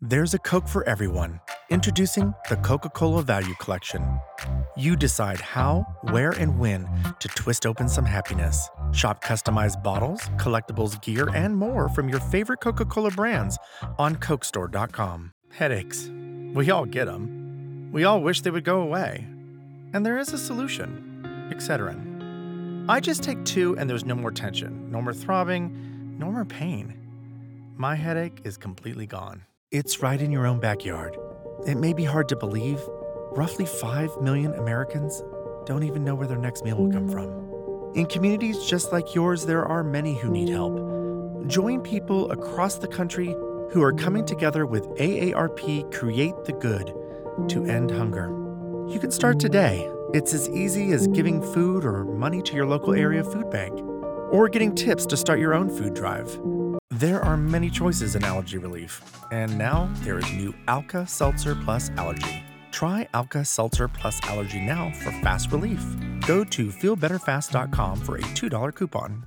There's a Coke for everyone. Introducing the Coca-Cola Value Collection. You decide how, where, and when to twist open some happiness. Shop customized bottles, collectibles, gear, and more from your favorite Coca-Cola brands on cokestore.com. Headaches. We all get them. We all wish they would go away. And there is a solution. Excedrin. I just take 2 and there's no more tension, no more throbbing, no more pain. My headache is completely gone. It's right in your own backyard. It may be hard to believe. Roughly 5 million Americans don't even know where their next meal will come from. In communities just like yours, there are many who need help. Join people across the country who are coming together with AARP Create the Good to end hunger. You can start today. It's as easy as giving food or money to your local area food bank, or getting tips to start your own food drive. There are many choices in allergy relief, and now there is new Alka Seltzer Plus Allergy. Try Alka Seltzer Plus Allergy now for fast relief. Go to feelbetterfast.com for a $2 coupon.